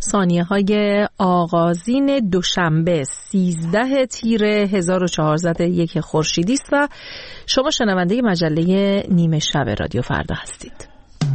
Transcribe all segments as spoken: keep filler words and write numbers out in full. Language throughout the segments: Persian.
ثانیه های آغازین دوشنبه سیزده تیر هزار و چهارصد و یک خورشیدی است و شما شنونده مجله نیمه شب رادیو فردا هستید.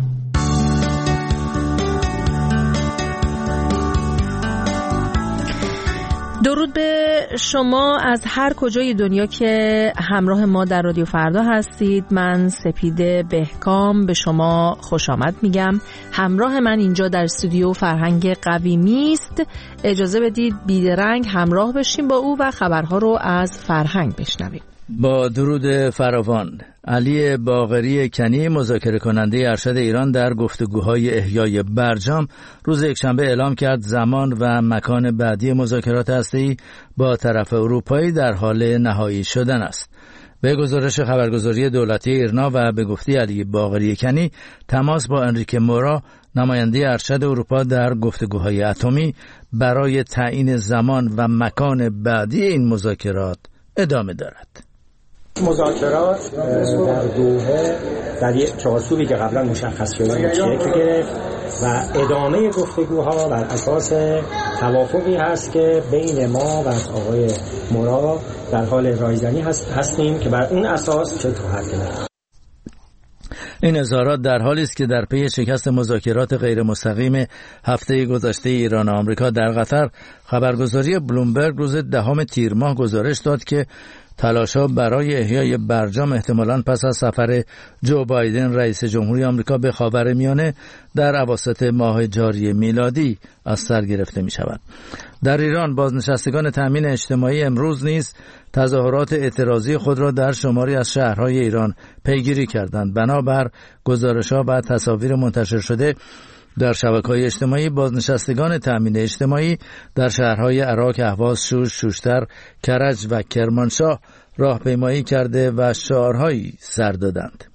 درود به شما از هر کجای دنیا که همراه ما در رادیو فردا هستید. من سپیده بهکام به شما خوش آمد میگم. همراه من اینجا در استودیو فرهنگ قویمی است. اجازه بدید بیدرنگ همراه بشیم با او و خبرها رو از فرهنگ بشنویم. با درود فراوان. علی باقری کنی، مذاکره کننده ارشد ایران در گفتگوهای احیای برجام، روز یکشنبه اعلام کرد زمان و مکان بعدی مذاکرات هسته‌ای با طرف اروپایی در حال نهایی شدن است. به گزارش خبرگزاری دولتی ایرنا و به گفته علی باقری کنی، تماس با انریکه مورا، نماینده ارشد اروپا در گفتگوهای اتمی، برای تعیین زمان و مکان بعدی این مذاکرات ادامه دارد. مذاکرات در دوحه در یک چارچوبی که قبلا مشخص شده شکل گرفت و ادامه گفتگوها بر اساس توافقی هست که بین ما و آقای مورا در حال رایزنی هست هستیم که بر اون اساس چه خواهد کرد. این اظهارات در حالی است که در پی شکست مذاکرات غیر مستقیم هفته گذشته ایران و آمریکا در قطر، خبرگزاری بلومبرگ روز دهم تیر ماه گزارش داد که تلاش‌ها برای احیای برجام احتمالاً پس از سفر جو بایدن رئیس جمهوری آمریکا به خاورمیانه در اواسط ماه جاری میلادی از سر گرفته می‌شود. در ایران بازنشستگان تامین اجتماعی امروز نیز تظاهرات اعتراضی خود را در شماری از شهرهای ایران پیگیری کردند. بنابر گزارش‌ها و تصاویر منتشر شده در شبکه‌های اجتماعی، بازنشستگان تامین اجتماعی در شهرهای عراق، اهواز، شوش، شوشتر، کرج و کرمانشاه راهپیمایی کرده و شعارهایی سر دادند.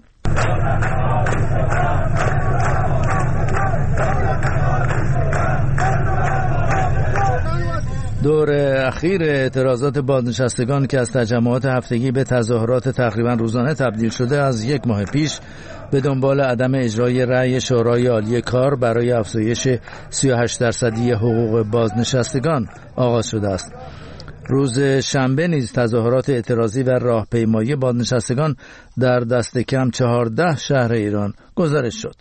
دور اخیر اعتراضات بازنشستگان که از تجمعات هفتگی به تظاهرات تقریبا روزانه تبدیل شده، از یک ماه پیش به دنبال عدم اجرای رأی شورای عالی کار برای افزایش سی و هشت درصدی حقوق بازنشستگان آغاز شده است. روز شنبه نیز تظاهرات اعتراضی و راهپیمایی بازنشستگان در دست کم چهارده شهر ایران گزارش شد.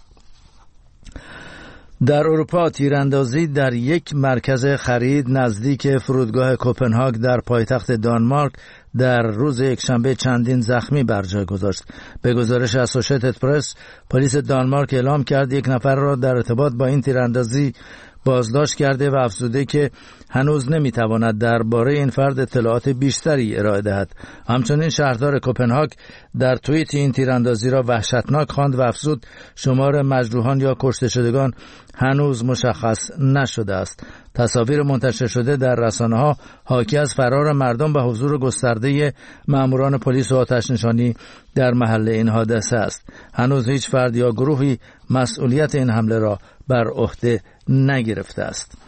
در اروپا تیراندازی در یک مرکز خرید نزدیک فرودگاه کوپنهاگ در پایتخت دانمارک در روز یکشنبه چندین زخمی بر جای گذاشت. به گزارش اسوشیتد پرس، پلیس دانمارک اعلام کرد یک نفر را در ارتباط با این تیراندازی بازداشت کرده و افزوده که هنوز نمیتواند درباره این فرد اطلاعات بیشتری ارائه دهد. همچنین شهردار کوپنهاگ در توییت این تیراندازی را وحشتناک خواند و افزود شمار مجروحان یا کشته شدگان هنوز مشخص نشده است. تصاویر منتشر شده در رسانه‌ها حاکی از فرار مردم و حضور گسترده ماموران پلیس و آتش نشانی در محل این حادثه است. هنوز هیچ فرد یا گروهی مسئولیت این حمله را بر عهده نگرفته است.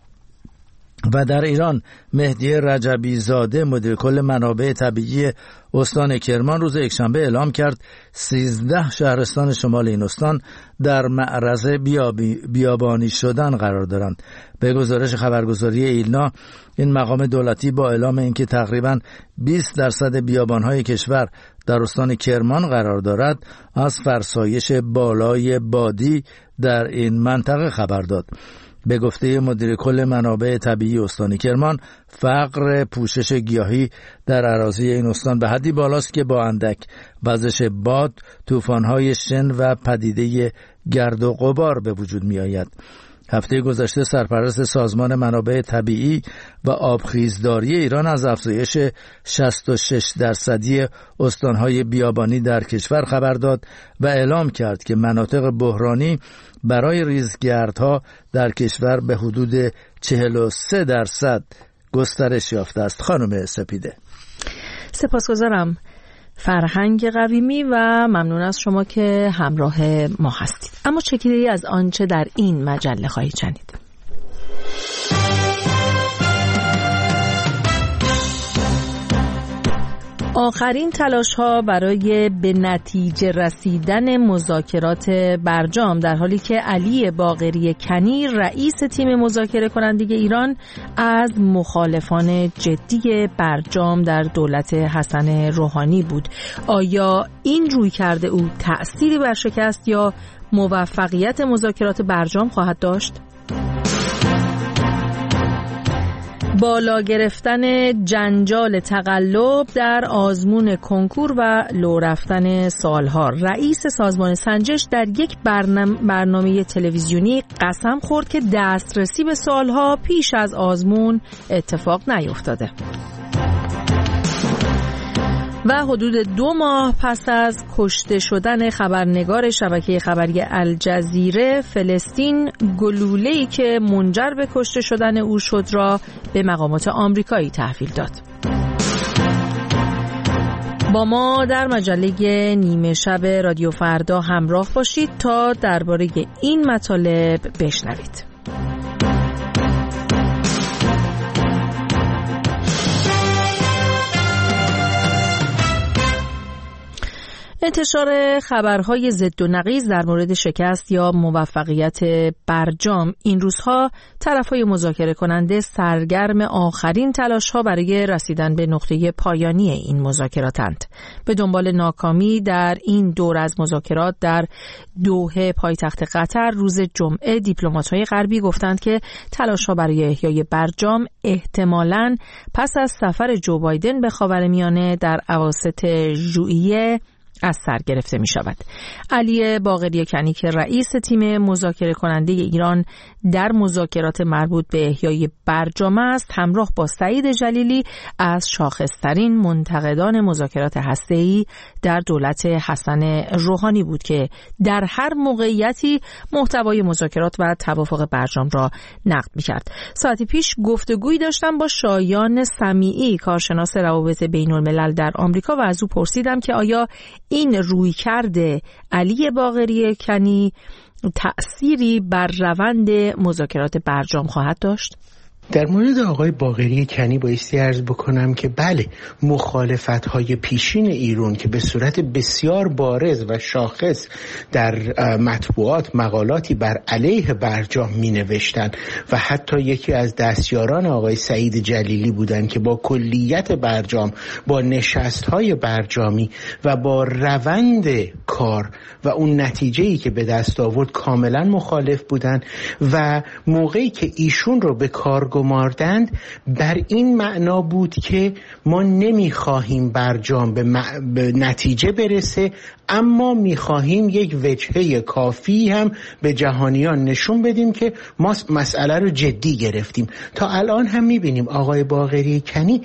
و در ایران مهدی رجبی زاده، مدیر کل منابع طبیعی استان کرمان، روز یکشنبه اعلام کرد سیزده شهرستان شمال این استان در معرض بیابی بیابانی شدن قرار دارند. به گزارش خبرگزاری ایلنا، این مقام دولتی با اعلام اینکه تقریباً بیست درصد بیابان‌های کشور در استان کرمان قرار دارد، از فرسایش بالای بادی در این منطقه خبر داد. به گفته مدیر کل منابع طبیعی استان کرمان، فقر پوشش گیاهی در اراضی این استان به حدی بالاست که با اندک وزش باد، طوفان‌های شن و پدیده گرد و غبار به وجود می‌آید. هفته گذشته سرپرست سازمان منابع طبیعی و آبخیزداری ایران از افزایش شصت و شش درصدی استانهای بیابانی در کشور خبر داد و اعلام کرد که مناطق بحرانی برای ریزگردها در کشور به حدود چهل و سه درصد گسترش یافته است. خانم سپیده، سپاسگزارم فرهنگ قویمی و ممنون از شما که همراه ما هستید. اما چکیده‌ای از آنچه در این مجله خواهید شنید. آخرین تلاش‌ها برای به نتیجه رسیدن مذاکرات برجام، در حالی که علی باقری کنی رئیس تیم مذاکره کننده ایران از مخالفان جدی برجام در دولت حسن روحانی بود. آیا این رویکرد او تأثیری بر شکست یا موفقیت مذاکرات برجام خواهد داشت؟ بالا گرفتن جنجال تقلب در آزمون کنکور و لو رفتن سالها. رئیس سازمان سنجش در یک برنامه تلویزیونی قسم خورد که دسترسی به سالها پیش از آزمون اتفاق نیفتاده. و حدود دو ماه پس از کشته شدن خبرنگار شبکه خبری الجزیره، فلسطین گلوله‌ای که منجر به کشته شدن او شد را به مقامات آمریکایی تحویل داد. با ما در مجله نیمه شب رادیو فردا همراه باشید تا درباره این مطالب بشنوید. انتشار خبرهای ضد و نقیض در مورد شکست یا موفقیت برجام این روزها طرفهای مذاکره کننده سرگرم آخرین تلاش‌ها برای رسیدن به نقطه پایانی این مذاکراتند. به دنبال ناکامی در این دور از مذاکرات در دوحه پایتخت قطر روز جمعه، دیپلمات‌های غربی گفتند که تلاش‌ها برای احیای برجام احتمالاً پس از سفر جو بایدن به خاورمیانه در اواسط ژوئیه از سر گرفته می شود. علی باقری کنی که رئیس تیم مذاکره کننده ایران در مذاکرات مربوط به احیای برجام است، همراه با سعید جلیلی از شاخصترین منتقدان مذاکرات هسته‌ای در دولت حسن روحانی بود که در هر موقعیتی محتوای مذاکرات و توافق برجام را نقد می کرد. ساعتی پیش گفتگویی داشتم با شایان سمیعی، کارشناس روابط بین الملل در آمریکا، و از او پرسیدم که آیا این رویکرد علی باقری کنی تأثیری بر روند مذاکرات برجام خواهد داشت؟ در مورد آقای باقری کنی بایستی عرض بکنم که بله، مخالفت‌های پیشین ایران که به صورت بسیار بارز و شاخص در مطبوعات مقالاتی بر علیه برجام می‌نوشتند و حتی یکی از دستیاران آقای سعید جلیلی بودند که با کلیت برجام، با نشست‌های برجامی و با روند کار و اون نتیجه‌ای که به دست آورد کاملا مخالف بودند و موقعی که ایشون رو به کار گماردند بر این معنا بود که ما نمیخواهیم برجام به, م... به نتیجه برسه، اما میخواهیم یک وجهه کافی هم به جهانیان نشون بدیم که ما مسئله رو جدی گرفتیم. تا الان هم میبینیم آقای باقری کنی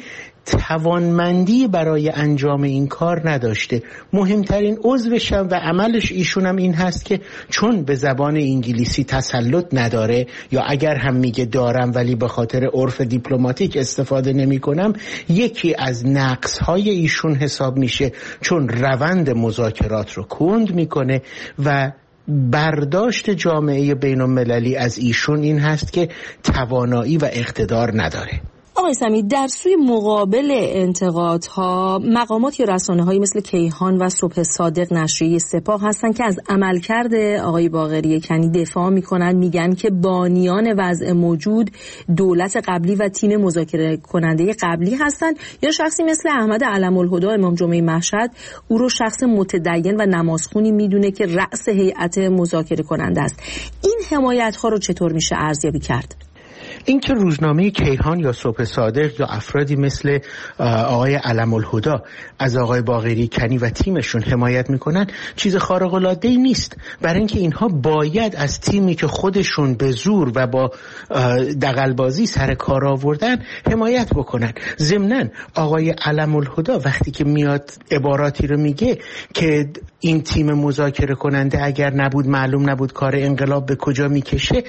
توانمندی برای انجام این کار نداشته. مهمترین عضوش و عملش ایشون هم این هست که چون به زبان انگلیسی تسلط نداره، یا اگر هم میگه دارم ولی به خاطر عرف دیپلماتیک استفاده نمی کنم، یکی از نقص‌های ایشون حساب میشه، چون روند مذاکرات رو کند میکنه و برداشت جامعه بین المللی از ایشون این هست که توانایی و اقتدار نداره. آقای سمیعی، در سوی مقابل انتقادها مقامات یا رسانه‌هایی مثل کیهان و صبح صادق نشریه سپاه هستند که از عملکرد آقای باقری کنی دفاع می‌کنند، میگن که بانیان وضع موجود دولت قبلی و تیم مذاکره کننده قبلی هستند، یا شخصی مثل احمد علم‌الهدی امام جمعه مشهد او رو شخص متدین و نمازخونی میدونه که رأس هیئت مذاکره کننده است. این حمایت‌ها رو چطور میشه ارزیابی کرد؟ این که روزنامه کیهان یا صبح صادق یا افرادی مثل آقای علم‌الهدی از آقای باقری کنی و تیمشون حمایت میکنن چیز خارق العاده‌ای نیست، برای اینکه اینها باید از تیمی که خودشون به زور و با دغل‌بازی سر کار آوردن حمایت بکنن. ضمناً آقای علم‌الهدی وقتی که میاد عباراتی رو میگه که این تیم مذاکره کننده اگر نبود، معلوم نبود کار انقلاب به کجا میکشه.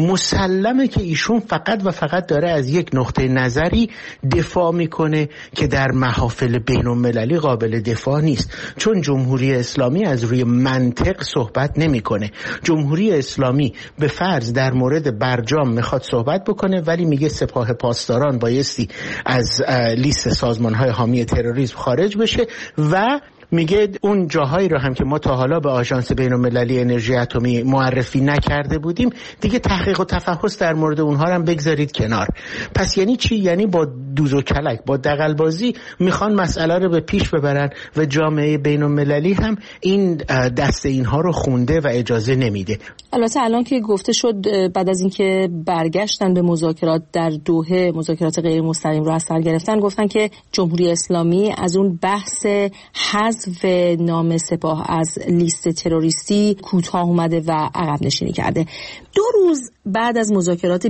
مسلمه که ایشون فقط و فقط داره از یک نقطه نظری دفاع میکنه که در محافل بین المللی قابل دفاع نیست، چون جمهوری اسلامی از روی منطق صحبت نمیکنه. جمهوری اسلامی به فرض در مورد برجام میخواد صحبت بکنه، ولی میگه سپاه پاسداران بایستی از لیست سازمان‌های حامی تروریسم خارج بشه و میگه اون جاهایی رو هم که ما تا حالا به آژانس بین‌المللی انرژی اتمی معرفی نکرده بودیم دیگه تحقیق و تفحص در مورد اونها هم بگذارید کنار. پس یعنی چی؟ یعنی با دوز و کلک، با دغل‌بازی میخوان مسئله رو به پیش ببرن و جامعه بین‌المللی هم این دست اینها رو خونده و اجازه نمیده. البته الان که گفته شد بعد از اینکه برگشتن به مذاکرات در دوحه، مذاکرات غیر مستقیم رو از سر گرفتن، گفتن که جمهوری اسلامی از اون بحث حذف نام سپاه از لیست تروریستی کوتاه اومده و عقب نشینی کرده. دو روز بعد از مذاکرات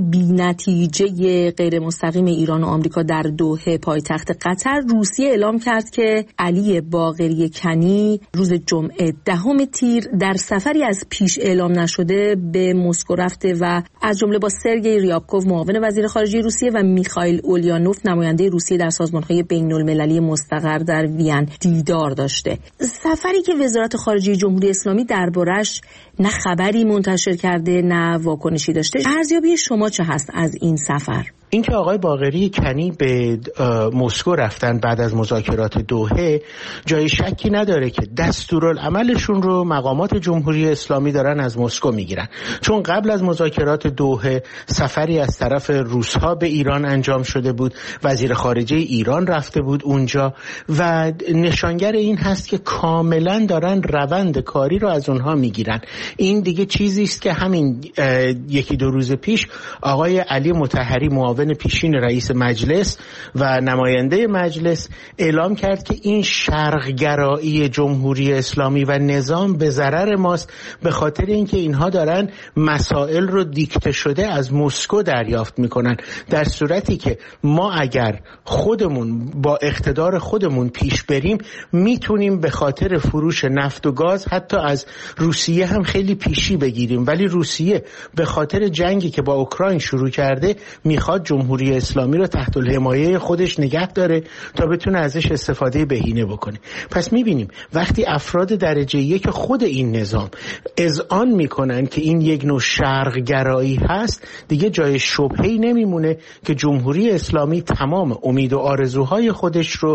بی‌نتیجه غیر مستقیم ایران و آمریکا در دوحه پایتخت قطر، روسیه اعلام کرد که علی باقری کنی روز جمعه دهم تیر در سفری از پیش اعلام نشده به مسکو رفته و از جمله با سرگئی ریابکوف معاون وزیر خارجه روسیه و میخائیل اولیانوف نماینده روسیه در سازمان‌های بین‌المللی مستقر در وین دیدار داشته. سفری که وزارت خارجه جمهوری اسلامی دربارش نه خبری منتشر کرده نه واکنشی داشته. ارزیابی شما چه هست از این سفر؟ اینکه آقای باقری کنی به مسکو رفتن بعد از مذاکرات دوحه جای شکی نداره که دستورالعملشون رو مقامات جمهوری اسلامی دارن از مسکو میگیرن، چون قبل از مذاکرات دوحه سفری از طرف روس‌ها به ایران انجام شده بود، وزیر خارجه ایران رفته بود اونجا و نشانگر این هست که کاملا دارن روند کاری رو از اونها میگیرن. این دیگه چیزی است که همین یکی دو روز پیش آقای علی مطهری معاون پیشین رئیس مجلس و نماینده مجلس اعلام کرد که این شرقگرایی جمهوری اسلامی و نظام به ضرر ماست، به خاطر اینکه اینها دارن مسائل رو دیکته شده از مسکو دریافت میکنن، در صورتی که ما اگر خودمون با اقتدار خودمون پیش بریم میتونیم به خاطر فروش نفت و گاز حتی از روسیه هم خیلی پیشی بگیریم، ولی روسیه به خاطر جنگی که با اوکراین شروع کرده میخواد جمهوری اسلامی رو تحت الحمایه خودش نگه داره تا بتونه ازش استفاده بهینه بکنه. پس میبینیم وقتی افراد درجه یک خود این نظام اذعان میکنن که این یک نوع شرقگرایی هست، دیگه جای شبهه‌ای نمیمونه که جمهوری اسلامی تمام امید و آرزوهای خودش رو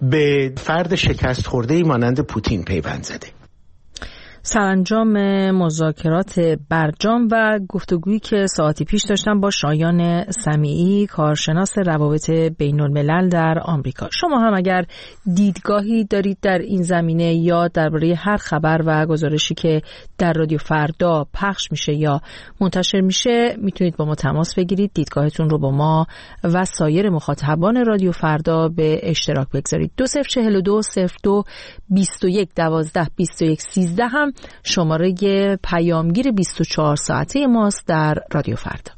به فرد شکست خورده‌ای مانند پوتین پیوند زده. سرانجام مذاکرات برجام و گفتگویی که ساعتی پیش داشتم با شایان سمیعی، کارشناس روابط بین الملل در آمریکا. شما هم اگر دیدگاهی دارید در این زمینه یا درباره هر خبر و گزارشی که در رادیو فردا پخش میشه یا منتشر میشه میتونید با ما تماس بگیرید، دیدگاهتون رو با ما و سایر مخاطبان رادیو فردا به اشتراک بگذارید. دو صفر چهل و دو صفر دو بیست و یک دوازده بیست و یک سیزده هم شماره پیامگیر بیست و چهار ساعته ماست در رادیو فردا.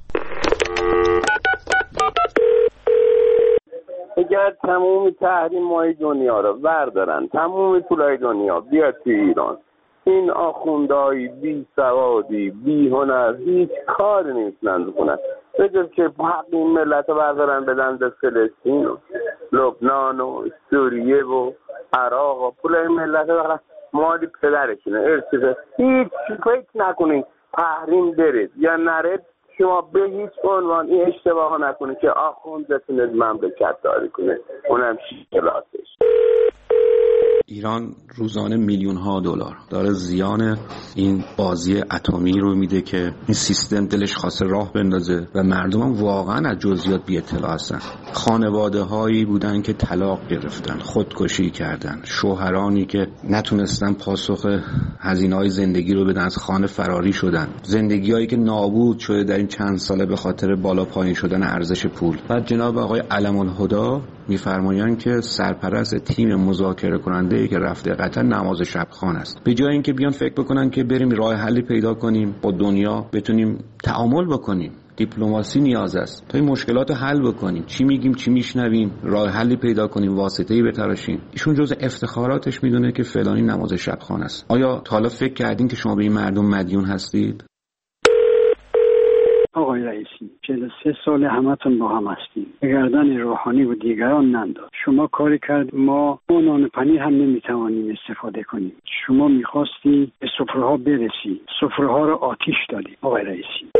اگر تموم تحریم‌های دنیا رو بردارن، تموم پولای دنیا بیاد توی ایران، این آخوندهای بی سوادی بی هنر هیچ کاری نمیتونن بکنن به جز که حق این ملت رو بردارن بدن به فلسطین و لبنان و سوریه و عراق و پولای ملت رو مالی پدرشونه ارسیده. هیچ فکر نکنید تحریم برید یا نرید، شما به هیچ عنوان این اشتباه نکنید که آخوند بتونه مملکت داری کنه، اونم شکلاتش. ایران روزانه میلیون ها دلار داره زیان این بازی اتمی رو میده که این سیستم دلش خواسته راه بندازه و مردم هم واقعا از جزئیات بی اطلاع هستن. خانواده هایی بودن که طلاق گرفتن، خودکشی کردن، شوهرانی که نتونستن پاسخ هزینه های زندگی رو بدن، از خانه فراری شدن، زندگی هایی که نابود شده در این چند ساله به خاطر بالا پایین شدن ارزش پول. بعد جناب آقای علم الهدی میفرمایند که سرپرست تیم مذاکره کننده که رفته قطر نماز شب خوان است. به جای اینکه بیان فکر بکنن که بریم راه حلی پیدا کنیم با دنیا بتونیم تعامل بکنیم، دیپلماسی نیاز است تا این مشکلات حل بکنیم، چی میگیم چی میشنویم، راه حلی پیدا کنیم، واسطه‌ای بتراشیم. ایشون جز افتخاراتش میدونه که فلانی نماز شب خوان است. آیا تا حالا فکر کردین که شما به این مردم مدیون هستید؟ آقای رئیسی، چهل و سه سال همتون با هم هستیم. به گردن روحانی و دیگران ننداز. شما کاری کرد ما با نان پنیر هم نمیتوانیم استفاده کنیم. شما میخواستی به سفره‌ها برسی، سفره‌ها رو آتیش دادی. آقای رئیسی،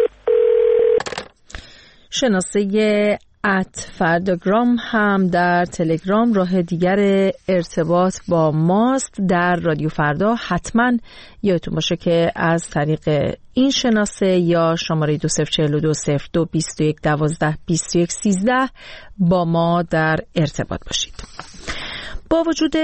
شناسه ات فرداگرام هم در تلگرام راه دیگر ارتباط با ماست در رادیو فردا. حتما یادتون باشه که از طریق این شناسه یا شماره دو صفر چهل و دو صفر دو بیست و یک دوازده بیست و یک سیزده با ما در ارتباط باشید. با وجود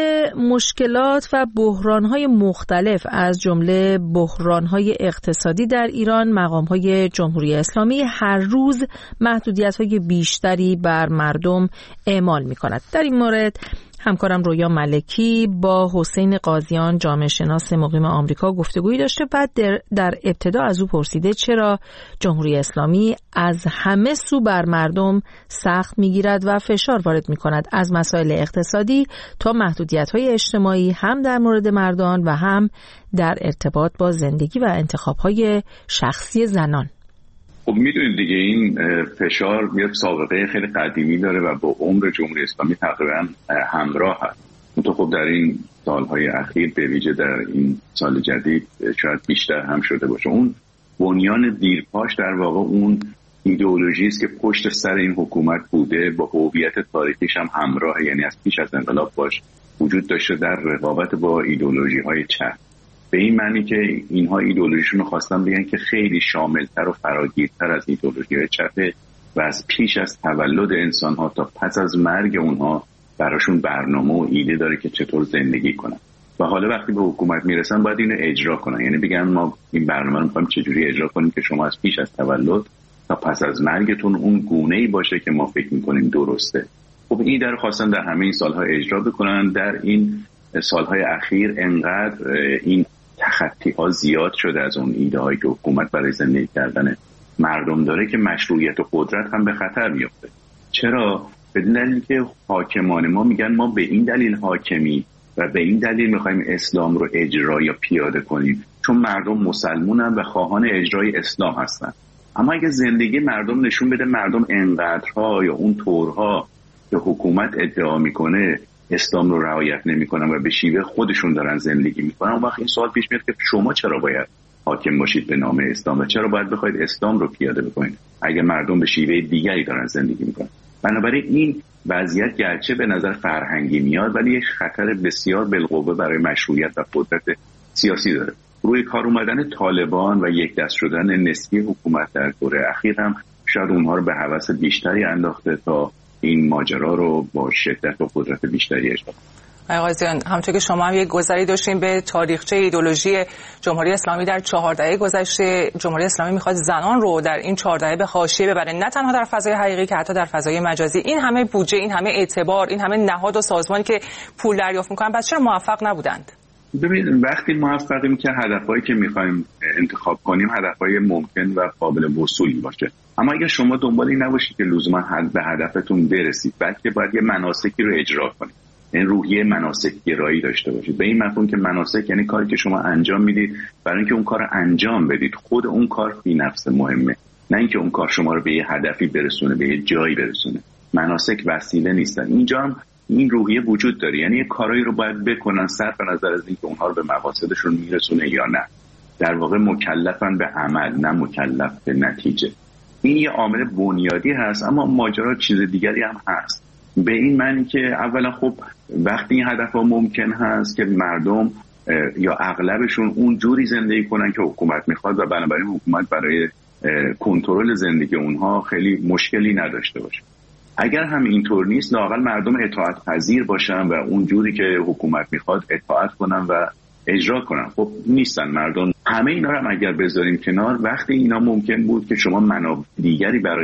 مشکلات و بحران‌های مختلف از جمله بحران‌های اقتصادی در ایران، مقام‌های جمهوری اسلامی هر روز محدودیت‌های بیشتری بر مردم اعمال می‌کند. در این مورد همکارم رویا ملکی با حسین قاضیان جامعه شناس مقیم آمریکا گفتگویی داشته. بعد در, در ابتدا از او پرسیده چرا جمهوری اسلامی از همه سو بر مردم سخت میگیرد و فشار وارد میکند، از مسائل اقتصادی تا محدودیت‌های اجتماعی، هم در مورد مردان و هم در ارتباط با زندگی و انتخاب‌های شخصی زنان. خب میدونید دیگه این فشار یه سابقه خیلی قدیمی داره و با عمر جمهوری اسلامی تقریبا همراه هست. تو خب در این سالهای اخیر به ویژه در این سال جدید شاید بیشتر هم شده باشه. اون بنیان دیرپاش در واقع اون ایدئولوژی است که پشت سر این حکومت بوده، با هویت تاریخیش هم همراه، یعنی از پیش از انقلاب باش وجود داشته در رقابت با ایدئولوژی‌های چپ. به این معنی که اینها ایدئولوژیشون رو خواستن بگن که خیلی شاملتر و فراگیرتر از ایدئولوژی‌های چپه و از پیش از تولد انسان‌ها تا پس از مرگ اونها براشون برنامه و ایده داره که چطور زندگی کنن و حالا وقتی به حکومت میرسن باید اینو اجرا کنن. یعنی بگن ما این برنامه رو می‌خوایم چجوری اجرا کنیم که شما از پیش از تولد تا پس از مرگتون اون گونه‌ای باشه که ما فکر می‌کنیم درسته. خب این در خواستن در همه این سال‌ها اجرا بکنن. در این سال‌های اخیر انقدر این تخطی‌ها زیاد شده از اون ایده‌هایی که حکومت برای زندگی کردن مردم داره که مشروعیت و قدرت هم به خطر میفته. چرا؟ به دلیلی که حاکمان ما میگن ما به این دلیل حاکمی و به این دلیل میخوایم اسلام رو اجرا یا پیاده کنیم چون مردم مسلمونن و خواهان اجرای اسلام هستن. اما اگه زندگی مردم نشون بده مردم انقدرها یا اون طورها که حکومت ادعا میکنه اسلام رو رعایت نمیکنن و به شیوه خودشون دارن زندگی میکنن، اون وقت این سوال پیش میاد که شما چرا باید حاکم باشید به نام اسلام و چرا باید بخواید اسلام رو پیاده بکنید اگه مردم به شیوه دیگری دارن زندگی میکنن؟ بنابراین این وضعیت گرچه به نظر فرهنگی میاد ولی یک خطر بسیار بالقوه برای مشروعیت و قدرت سیاسی داره. روی کار اومدن طالبان و یک دست شدن نسبی حکومت در دوره اخیر هم شاید اونها رو به هوس بیشتری انداخته تا این ماجرا رو با شدت و قدرت بیشتری اجرا کنه. آقای قاضیان، همونطور که شما هم یک گذری داشتیم به تاریخچه ایدئولوژی جمهوری اسلامی در چهار دهه گذشته، جمهوری اسلامی میخواد زنان رو در این چهار دهه به حاشیه ببره، نه تنها در فضای حقیقی که حتی در فضای مجازی. این همه بودجه، این همه اعتبار، این همه نهاد و سازمانی که پول دریافت میکنن، پس چرا موفق نبودند؟ ببینید وقتی موفقیم که هدفهایی که میخوایم انتخاب کنیم هدفهای ممکن و قابل وصولی باشه. اما اگر شما دنبال این نباشید که لزوما به هدفتون برسید، بلکه باید یه مناسکی رو اجرا کنید، این روحیه مناسک گرایی داشته باشید. به این مفهوم که مناسک یعنی کاری که شما انجام میدید برای اینکه اون کار رو انجام بدید. خود اون کار فی نفس مهمه، نه اینکه اون کار شما رو به یه هدفی برسونه، به یه جایی برسونه. مناسک وسیله نیستن. اینجا هم این روحیه وجود داره، یعنی کارایی رو باید بکنن صرف نظر از اینکه اونها رو به مقاصدشون میرسونه یا نه. در واقع مکلفن به عمل، نه مکلف به نتیجه. این یه عامل بنیادی هست، اما ماجرا چیز دیگری هم هست. به این معنی که اولا خب وقتی این هدفها ممکن هست که مردم یا اغلبشون اون جوری زندگی کنن که حکومت میخواد و بنابراین حکومت برای کنترل زندگی اونها خیلی مشکلی نداشته باشه. اگر هم اینطور نیست، لااقل مردم اطاعت پذیر باشن و اون جوری که حکومت میخواد اطاعت کنن و اجرا کنن. خب نیستن مردم. همه اینا رو هم اگر بذاریم کنار، وقتی اینا ممکن بود که شما منابع دیگری برای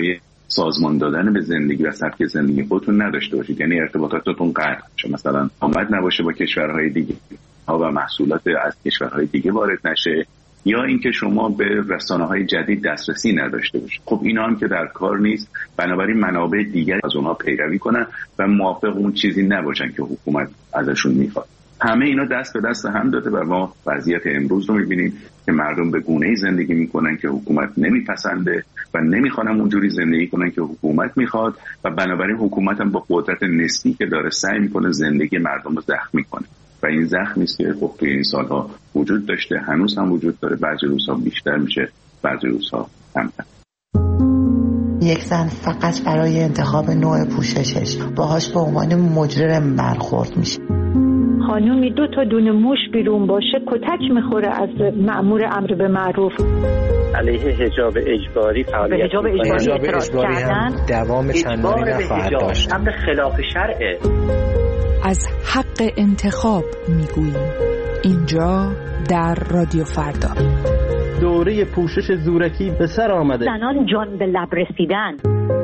سازمان دادن به زندگی و سبک زندگی خودتون نداشته باشید، یعنی ارتباطاتتون قطع بشه، مثلا آمد نباشه با کشورهای دیگه ها و محصولات از کشورهای دیگه وارد نشه، یا اینکه شما به رسانه‌های جدید دسترسی نداشته باشید. خب اینا هم که در کار نیست، بنابراین منابع دیگر از اونها پیروی کنن و موافق اون چیزی نباشن که حکومت ازشون میخواد. همه اینا دست به دست هم داده و ما وضعیت امروز رو میبینیم که مردم به گونه‌ای زندگی میکنن که حکومت نمیپسنده و نمیخوان اونجوری زندگی کنن که حکومت میخواد و بنابراین حکومت هم با قدرت نسبی که داره سعی میکنه زندگی مردم رو زخمی کنه و این زخمی است که خب توی این سالها وجود داشته، هنوز هم وجود داره، بعضی روزها بیشتر میشه، بعضی روزها کمتر. یک زن فقط برای انتخاب نوع پوششش باهاش به عنوان مجرم برخورد میشه. خانومی دو تا دونه موش بیرون باشه کتک میخوره از مأمور امر به معروف. علیه حجاب اجباری فعالیت حجاب اجباری اعتراض کردن، دوام چندانی نخواهد داشت. امر خلاف شرعه. از حق انتخاب میگوییم اینجا در رادیو فردا. دوره پوشش زورکی به سر آمده. زنان جان به لب رسیدن.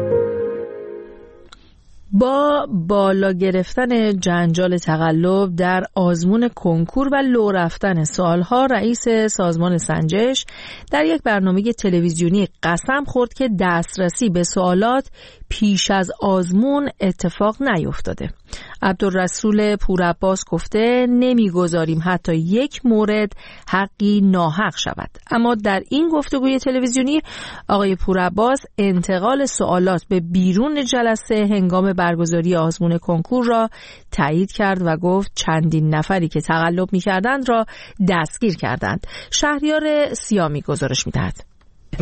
با بالا گرفتن جنجال تقلب در آزمون کنکور و لو رفتن سوالها، رئیس سازمان سنجش در یک برنامه تلویزیونی قسم خورد که دسترسی به سوالات پیش از آزمون اتفاق نیفتاده. عبدالرسول پورعباس گفته نمیگذاریم حتی یک مورد حقی ناحق شود. اما در این گفتگوی تلویزیونی آقای پورعباس انتقال سوالات به بیرون جلسه هنگام برگزاری آزمون کنکور را تایید کرد و گفت چندین نفری که تقلب می‌کردند را دستگیر کردند. شهریار سیامی گزارش می‌دهد.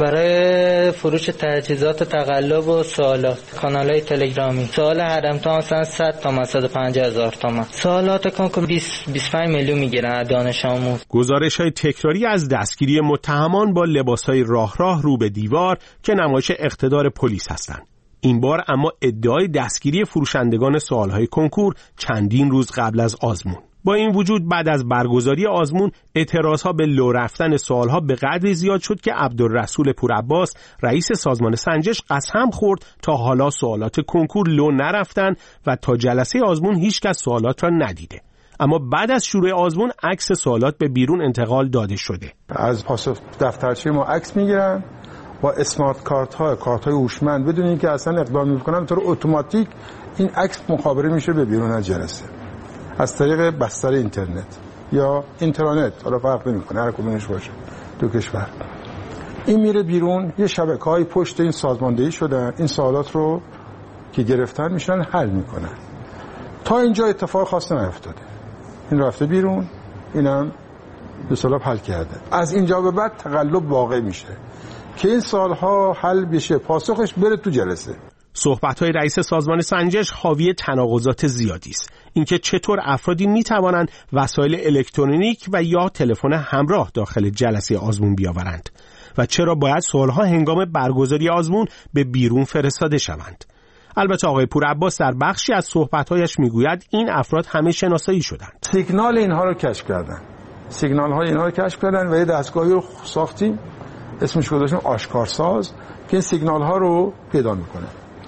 برای فروش تجهیزات تقلب و سوالات کانال‌های تلگرامی سوال هرم‌تا مثلا صد تومان صد و پنجاه هزار تومان، سوالات کنکور بیست بیست و پنج میلیون میگیرن دانش آموز. گزارش‌های تکراری از دستگیری متهمان با لباس‌های راه راه رو به دیوار که نمایش اقتدار پلیس هستند. این بار اما ادعای دستگیری فروشندگان سوال‌های کنکور چندین روز قبل از آزمون. با این وجود بعد از برگزاری آزمون اعتراضها به لو رفتن سوالها به قدری زیاد شد که عبدالرسول پورعباس رئیس سازمان سنجش قسم خورد تا حالا سوالات کنکور لو نرفتن و تا جلسه آزمون هیچ کس سوالات را ندیده. اما بعد از شروع آزمون عکس سوالات به بیرون انتقال داده شده. از پاسخ دفترچه ما عکس میگیرن با اسمارت کارت ها، کارت های هوشمند، بدون اینکه اصلا اقدام میکنن، طور اتوماتیک این عکس مخابره میشه به بیرون از جلسه از طریق بستر اینترنت یا اینترنت، حالا فرق نمیکنه هر کدومش باشه دو کشور. این میره بیرون، یه شبکه‌های پشت این سازماندهی شدن، این سوالات رو که گرفتن میشن حل میکنن. تا اینجا اتفاق خاص نیفتاده، این رفته بیرون، اینم به صلاح حل کرده. از اینجا به بعد تقلب واقع میشه که این سالها حل بشه، پاسخش بره تو جلسه. صحبت‌های رئیس سازمان سنجش حاوی تناقضات زیادی است. اینکه چطور افرادی می‌توانند وسایل الکترونیک و یا تلفن همراه داخل جلسه آزمون بیاورند و چرا باید سوال‌ها هنگام برگزاری آزمون به بیرون فرستاده شوند. البته آقای پورعباس در بخشی از صحبت‌هایش می‌گوید این افراد همه شناسایی شدند. سیگنال اینها رو کشف کردن. سیگنال‌های اینها رو کشف کردن و یه دستگاهی رو ساختیم، اسمش گذاشتیم آشکارساز، که این سیگنال‌ها رو پیدا می‌کنه.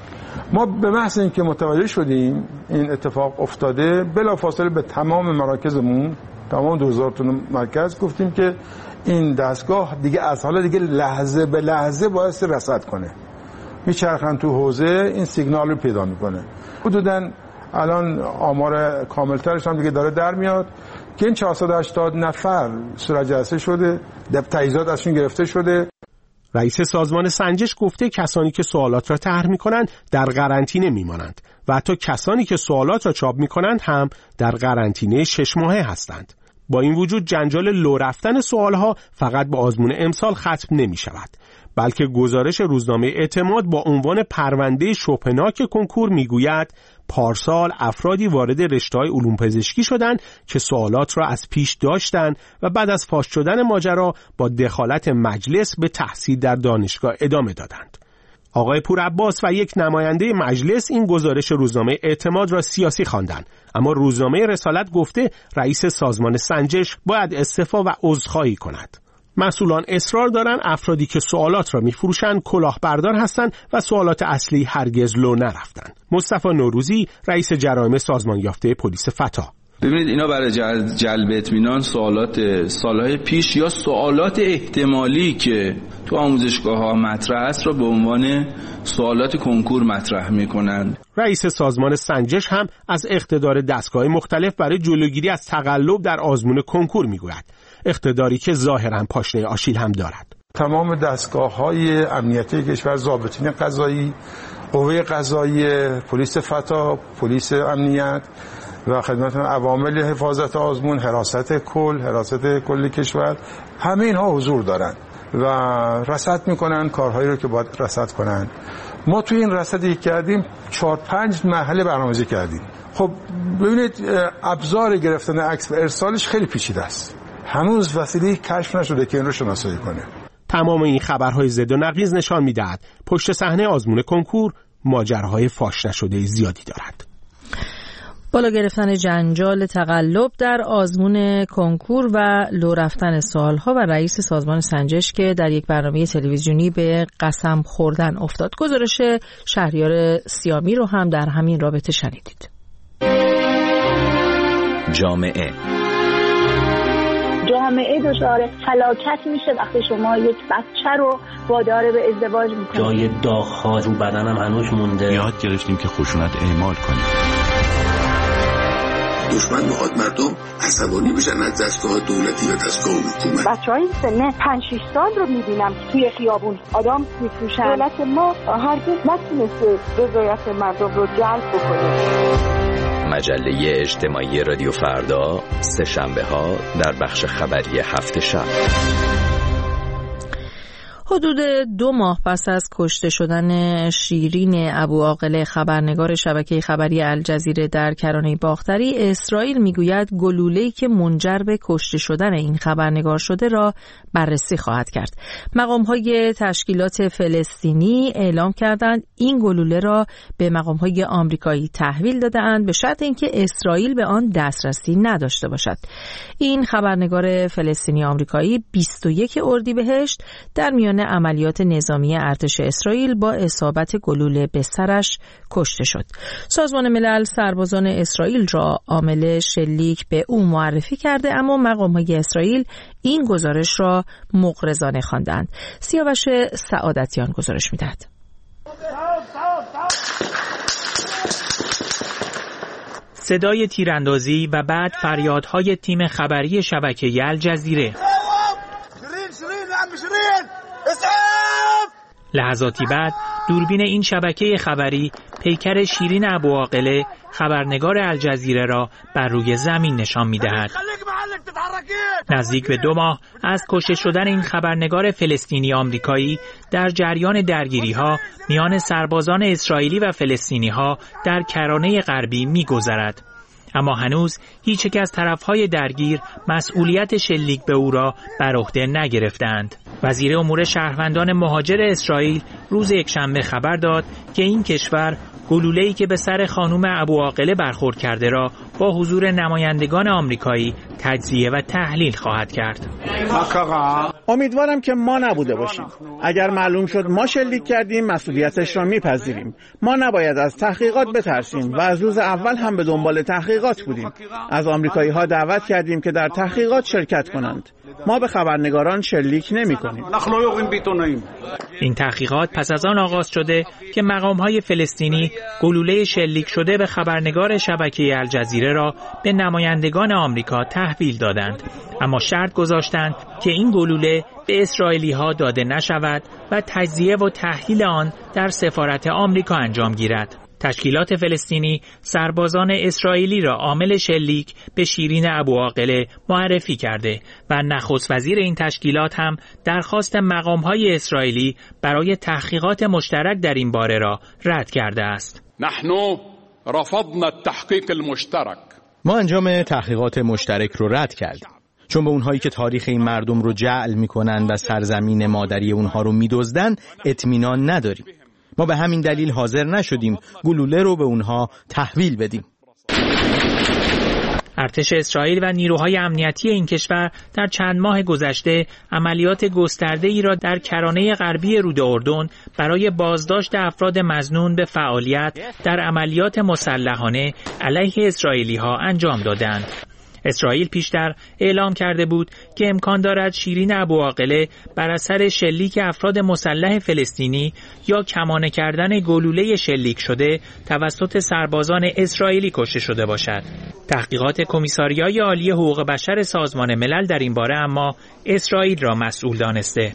ما به محض اینکه متوجه شدیم این اتفاق افتاده، بلافاصله به تمام مراکزمون، تمام دو هزار تا مرکز گفتیم که این دستگاه دیگه از حالا دیگه لحظه به لحظه باید رصد کنه، میچرخن تو حوزه، این سیگنال رو پیدا میکنه. حدوداً الان آمار کاملترش هم دیگه داره در میاد که این چهارصد و هشتاد نفر صورت جلسه شده، تجهیزات ازشون گرفته شده. رئیس سازمان سنجش گفته کسانی که سوالات را طرح می‌کنند در قرنطینه می‌مانند و حتی کسانی که سوالات را چاپ می‌کنند هم در قرنطینه شش ماهه هستند. با این وجود جنجال لو رفتن سوالها فقط با آزمون امسال ختم نمی‌شود، بلکه گزارش روزنامه اعتماد با عنوان پرونده شبهناک کنکور می‌گوید پارسال افرادی وارد رشته‌های علوم پزشکی شدند که سوالات را از پیش داشتند و بعد از فاش شدن ماجرا با دخالت مجلس به تحصیل در دانشگاه ادامه دادند. آقای پورعباس و یک نماینده مجلس این گزارش روزنامه اعتماد را سیاسی خواندند، اما روزنامه رسالت گفته رئیس سازمان سنجش باید استعفا و عذرخواهی کند. مسئولان اصرار دارن افرادی که سوالات را میفروشن کلاهبردار هستند و سوالات اصلی هرگز لو نرفتن. مصطفی نوروزی رئیس جرایم سازمان یافته پلیس فتا: ببینید اینا برای جلب اطمینان سوالات سالهای پیش یا سوالات احتمالی که تو آموزشگاه‌ها مطرح است را به عنوان سوالات کنکور مطرح می‌کنند. رئیس سازمان سنجش هم از اقتدار دستگاه مختلف برای جلوگیری از تقلب در آزمون کنکور می‌گوید، اقتداری که ظاهراً پاشنه آشیل هم دارد. تمام دستگاه‌های امنیتی کشور، ضابطین قضایی، قوه قضایی، پلیس فتا، پلیس امنیت و خدمت عوامل حفاظت آزمون، حراست کل، حراست کل کشور، همه اینها حضور دارن و رصد میکنن کارهایی رو که باید رصد کنن. ما توی این رصدی کردیم چهار پنج مرحله برنامه‌ریزی کردیم. خب ببینید ابزار گرفتن عکس و ارسالش خیلی پیچیده است. هنوز وسیله کشف نشده که این رو شناسایی کنه. تمام این خبرهای ضد و نقیض نشان میدهد پشت صحنه آزمون کنکور ماجراهای فاش نشده زیادی دارد. بالا گرفتن جنجال تقلب در آزمون کنکور و لو رفتن سوالها و رئیس سازمان سنجش که در یک برنامه تلویزیونی به قسم خوردن افتاد. گزارش شهریار سیامی رو هم در همین رابطه شنیدید. جامعه جامعه دچار فلاکت میشه وقتی شما یک بچه رو وادار به ازدواج میکنید. جای داغ‌ها رو بدنم هنوز مونده. یاد گرفتیم که خشونت اعمال کنیم. دشمن میخواد مردم عصبانی بشن از دستگاه دولتی و دستگاه حکومت. بچهای سن پنج شش سال رو میبینم توی خیابون آدم میفروشن. دولت ما هرگز نتونسته رضایت مردم رو جلب بکنه. مجله اجتماعی رادیو فردا سه شنبه ها در بخش خبری هفت شب. حدود دو ماه پس از کشته شدن شیرین ابوعاقله خبرنگار شبکه خبری الجزیره در کرانه باختری، اسرائیل میگوید گلوله‌ای که منجر به کشته شدن این خبرنگار شده را بررسی خواهد کرد. مقام‌های تشکیلات فلسطینی اعلام کردند این گلوله را به مقام‌های آمریکایی تحویل داده‌اند به شرط اینکه اسرائیل به آن دسترسی نداشته باشد. این خبرنگار فلسطینی آمریکایی بیست و یک اردیبهشت در میان عملیات نظامی ارتش اسرائیل با اصابت گلوله به سرش کشته شد. سازمان ملل سربازان اسرائیل را عامل شلیک به او معرفی کرده، اما مقام‌های اسرائیل این گزارش را مغرضانه خواندند. سیاوش سعادتیان گزارش می‌دهد. صدای تیراندازی و بعد فریادهای تیم خبری شبکه الجزیره. لحظاتی بعد دوربین این شبکه خبری پیکر شیرین ابوعاقله خبرنگار الجزیره را بر روی زمین نشان می‌دهد. نزدیک به دو ماه از کشته شدن این خبرنگار فلسطینی آمریکایی در جریان درگیری‌ها میان سربازان اسرائیلی و فلسطینی‌ها در کرانه غربی می‌گذرد. اما هنوز هیچ یک از طرف‌های درگیر مسئولیت شلیک به او را بر عهده نگرفتند. وزیر امور شهروندان مهاجر اسرائیل روز یکشنبه خبر داد که این کشور گلوله‌ای که به سر خانم ابوعاقله برخورد کرده را با حضور نمایندگان آمریکایی تجزیه و تحلیل خواهد کرد. امیدوارم که ما نبوده باشیم. اگر معلوم شد ما شلیک کردیم مسئولیتش را میپذیریم. ما نباید از تحقیقات بترسیم و از روز اول هم به دنبال تحقیقات بودیم. از آمریکایی ها دعوت کردیم که در تحقیقات شرکت کنند. ما به خبرنگاران شلیک نمی کنیم. این تحقیقات پس از آن آغاز شده که مقام‌های فلسطینی گلوله شلیک شده به خبرنگار شبکه الجزیره را به نمایندگان آمریکا تحویل دادند، اما شرط گذاشتند که این گلوله به اسرائیلی‌ها داده نشود و تجزیه و تحلیل آن در سفارت آمریکا انجام گیرد. تشکیلات فلسطینی سربازان اسرائیلی را عامل شلیک به شیرین ابوعاقله معرفی کرده و نخست وزیر این تشکیلات هم درخواست مقام‌های اسرائیلی برای تحقیقات مشترک در این باره را رد کرده است. نحن رفضنا التحقیق المشترک. ما انجام تحقیقات مشترک رو رد کردیم، چون به اونهایی که تاریخ این مردم رو جعل میکنن و سرزمین مادری اونها رو میدزدن اطمینان نداریم. ما به همین دلیل حاضر نشدیم گلوله رو به اونها تحویل بدیم. ارتش اسرائیل و نیروهای امنیتی این کشور در چند ماه گذشته عملیات گسترده‌ای را در کرانه غربی رود اردن برای بازداشت افراد مظنون به فعالیت در عملیات مسلحانه علیه اسرائیلی‌ها انجام دادند. اسرائیل پیشتر اعلام کرده بود که امکان دارد شیرین ابوعاقله بر اثر شلیک افراد مسلح فلسطینی یا کمانه کردن گلوله شلیک شده توسط سربازان اسرائیلی کشته شده باشد. تحقیقات کمیساریای عالی حقوق بشر سازمان ملل در این باره اما اسرائیل را مسئول دانسته.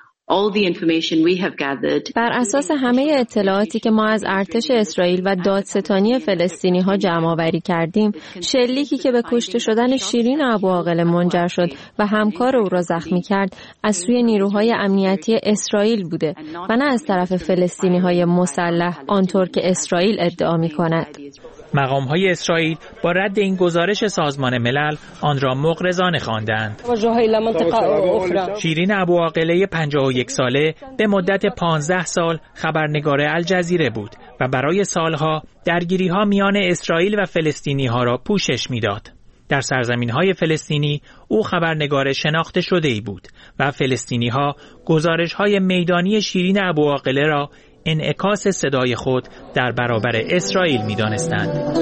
بر اساس همه اطلاعاتی که ما از ارتش اسرائیل و دادستانی فلسطینی ها جمع آوری کردیم، شلیکی که به کشته شدن شیرین ابوعاقله منجر شد و همکار او را زخمی کرد، از سوی نیروهای امنیتی اسرائیل بوده و نه از طرف فلسطینی های مسلح آنطور که اسرائیل ادعا می کند. مقام‌های اسرائیل با رد این گزارش سازمان ملل آن را مغرضانه خواندند. شیرین ابوعاقله پنجاه و یک ساله به مدت پانزده سال خبرنگار الجزیره بود و برای سالها درگیری‌ها میان اسرائیل و فلسطینی‌ها را پوشش می‌داد. در سرزمین‌های فلسطینی او خبرنگار شناخته شده‌ای بود و فلسطینی‌ها گزارش‌های میدانی شیرین ابوعاقله را انعکاس صدای خود در برابر اسرائیل می‌دانستند.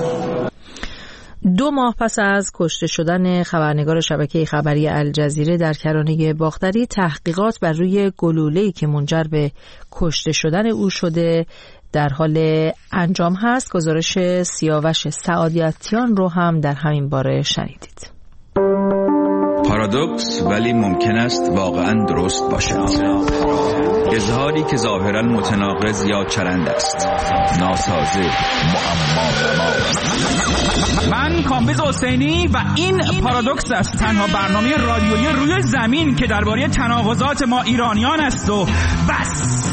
دو ماه پس از کشته شدن خبرنگار شبکه خبری الجزیره در کرانه باختری، تحقیقات بر روی گلوله‌ای که منجر به کشته شدن او شده در حال انجام هست. گزارش سیاوش سعادیتیان رو هم در همین باره شنیدید. پارادوکس ولی ممکن است واقعا درست باشد. اظهاری که ظاهرا متناقض یا چرند است، ناسازه، معما. من کامبیز حسینی و این پارادوکس است، تنها برنامه رادیویی روی زمین که درباره تناقضات ما ایرانیان است و بس.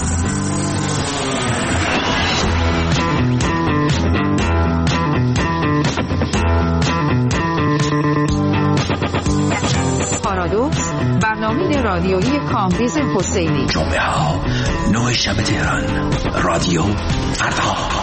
پارادوکس، برنامه رادیویی کامبیز حسینی. جمعه ها نه شب تهران، رادیو فردا.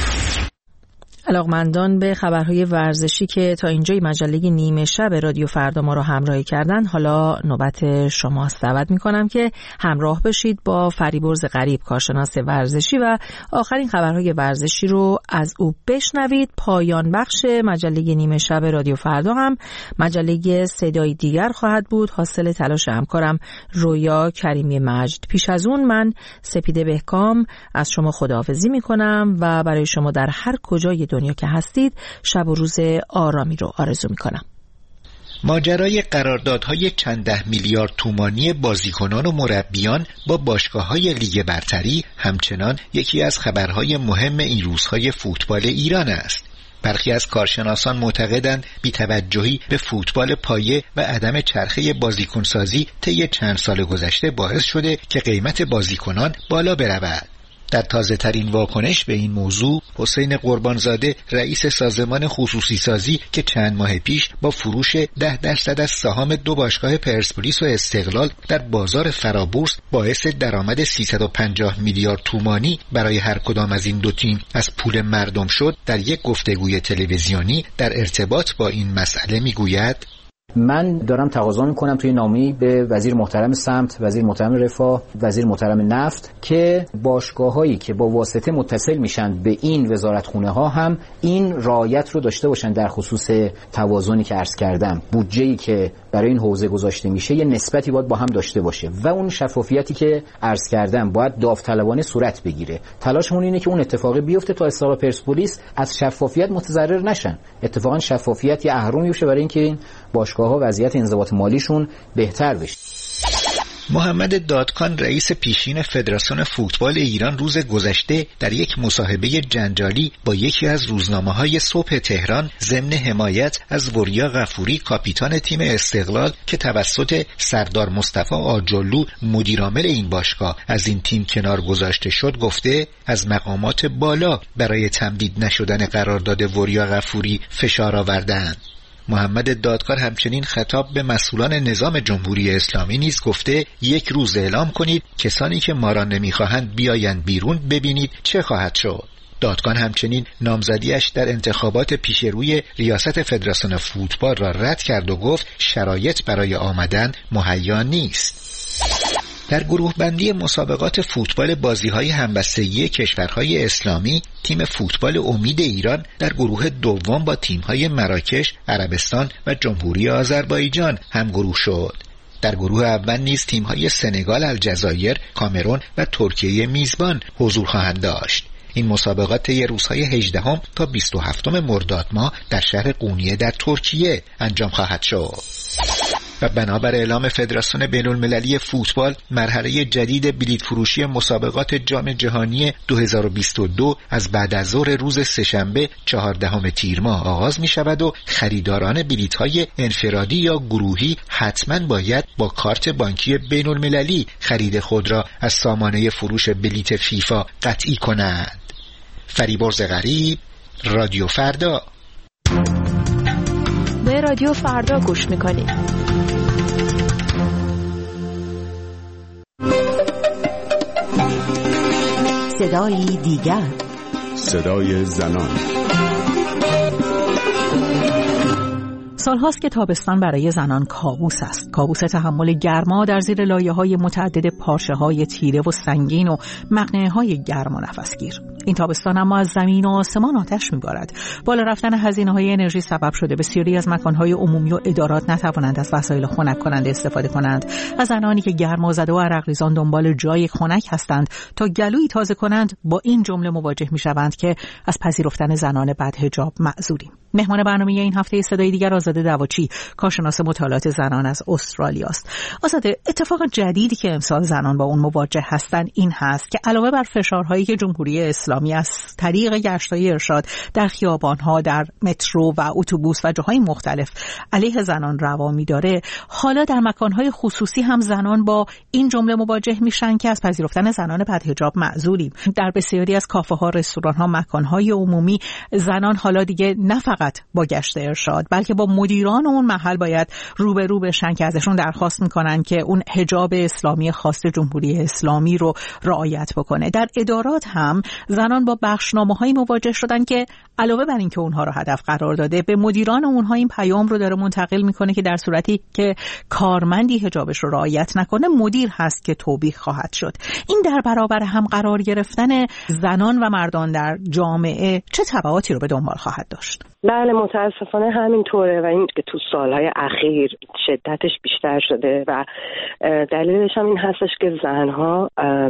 علاقمندان به خبرهای ورزشی که تا اینجای مجله نیمه شب رادیو فردا ما را همراهی کردن، حالا نوبت شماست. دعوت میکنم که همراه بشید با فریبرز غریب، کارشناس ورزشی، و آخرین خبرهای ورزشی رو از او بشنوید. پایان بخش مجله نیمه شب رادیو فردا هم مجله صدای دیگر خواهد بود، حاصل تلاش همکارم رویا کریمی مجد. پیش از اون من سپیده بهکام از شما خداحافظی میکنم و برای شما در هر کجای دنیا که هستید شب و روز آرامی رو آرزو میکنم. ماجرای قراردادهای چند ده میلیارد تومانی بازیکنان و مربیان با باشگاه‌های لیگ برتری همچنان یکی از خبرهای مهم این روزهای فوتبال ایران است. برخی از کارشناسان معتقدند بی‌توجهی به فوتبال پایه و عدم چرخه بازیکنسازی طی چند سال گذشته باعث شده که قیمت بازیکنان بالا برود. در تازه ترین واکنش به این موضوع، حسین قربانزاده رئیس سازمان خصوصی سازی که چند ماه پیش با فروش ده درصد از سهام دو باشگاه پرسپولیس و استقلال در بازار فرابورس باعث درآمد سیصد و پنجاه میلیارد تومانی برای هر کدام از این دو تیم از پول مردم شد، در یک گفتگوی تلویزیونی در ارتباط با این مسئله میگوید: من دارم تقاضا میکنم توی نامه‌ای به وزیر محترم سمت، وزیر محترم رفاه، وزیر محترم نفت که باشگاه‌هایی که با واسطه متصل میشن به این وزارتخونه ها هم این رعایت رو داشته باشن در خصوص توازنی که عرض کردم. بودجه‌ای که برای این حوزه گذاشته میشه یه نسبتی باید با هم داشته باشه و اون شفافیتی که عرض کردم باید داوطلبانه صورت بگیره. تلاشمون اینه که اون اتفاقی بیفته تا استقلال پرسپولیس از شفافیت متضرر نشن. اتفاقا شفافیت یه اهرمی بشه برای اینکه این باشگاه‌ها وضعیت انضباط مالیشون بهتر بشه. محمد دادکان رئیس پیشین فدراسیون فوتبال ایران روز گذشته در یک مصاحبه جنجالی با یکی از روزنامه‌های صبح تهران ضمن حمایت از وریا غفوری کاپیتان تیم استقلال که توسط سردار مصطفی آجرلو مدیرعامل این باشگاه از این تیم کنار گذاشته شد گفته از مقامات بالا برای تمدید نشدن قرارداد وریا غفوری فشار آوردند. محمد دادکار همچنین خطاب به مسئولان نظام جمهوری اسلامی نیز گفته یک روز اعلام کنید کسانی که ما را نمیخواهند بیایند بیرون ببینید چه خواهد شد. دادگاه همچنین نامزدیش در انتخابات پیشروی ریاست فدراسیون فوتبال را رد کرد و گفت شرایط برای آمدن مهیا نیست. در گروه بندی مسابقات فوتبال بازی‌های همبستگی کشورهای اسلامی، تیم فوتبال امید ایران در گروه دوم با تیم‌های مراکش، عربستان و جمهوری آذربایجان همگروه شد. در گروه اول نیز تیم‌های سنگال، الجزایر، کامرون و ترکیه میزبان حضور خواهند داشت. این مسابقات طی روزهای هجدهم تا بیست و هفتم مرداد ماه در شهر قونیه در ترکیه انجام خواهد شد. و بنابر اعلام فدراسیون بین‌المللی فوتبال، مرحله جدید بلیط فروشی مسابقات جام جهانی دو هزار و بیست و دو از بعد از ظهر روز سه‌شنبه چهاردهم تیر ماه آغاز می شود و خریداران بلیط‌های انفرادی یا گروهی حتما باید با کارت بانکی بین‌المللی خرید خود را از سامانه فروش بلیط فیفا قطعی کنند. فریبرز غریب، رادیو فردا. به رادیو فردا گوش میکنید. صدای دیگر، صدای زنان. سالهاست که تابستان برای زنان کابوس است. کابوس تحمل گرما در زیر لایه‌های متعدد پارچه‌های تیره و سنگین و مقنعه‌های گرم و نفسگیر. این تابستان اما از زمین و آسمان آتش می‌بارد. بالا رفتن هزینه‌های انرژی سبب شده بسیاری از مکان‌های عمومی و ادارات نتوانند از وسایل خنک کننده استفاده کنند. از زنانی که گرمازده و عرقریزان دنبال جای خنک هستند تا گلویی تازه کنند، با این جمله مواجه می‌شوند که از پذیرفتن زنان بدحجاب معذوریم. مهمان برنامه این هفته صدای دیگر آزاده دواچی، کارشناس مطالعات زنان از استرالیا است. آزاده، اتفاق جدیدی که امسال زنان با اون مواجه هستند این هست که علاوه بر فشارهایی که جمهوری اسلامی از طریق گشت‌های ارشاد در خیابان‌ها، در مترو و اتوبوس و جاهای مختلف علیه زنان روا می‌داره، حالا در مکان‌های خصوصی هم زنان با این جمله مواجه میشن که از پذیرفتن زنان بدحجاب معذوریم. در بسیاری از کافه‌ها، رستوران‌ها، مکان‌های عمومی زنان حالا دیگه نه فقط با گشت ارشاد بلکه با مدیران اون محل باید روبرو بشن که ازشون درخواست میکنن که اون حجاب اسلامی خاص جمهوری اسلامی رو رعایت بکنه. در ادارات هم زنان با بخشنامه‌هایی مواجه شدن که علاوه بر اینکه اونها رو هدف قرار داده، به مدیران اونها این پیام رو داره منتقل میکنه که در صورتی که کارمندی حجابش رو رعایت نکنه، مدیر هست که توبیخ خواهد شد. این در برابر هم قرار گرفتن زنان و مردان در جامعه چه تبعاتی رو به دنبال خواهد داشت؟ بله، متاسفانه همینطوره و این که تو سالهای اخیر شدتش بیشتر شده و دلیلش هم این هستش که زنها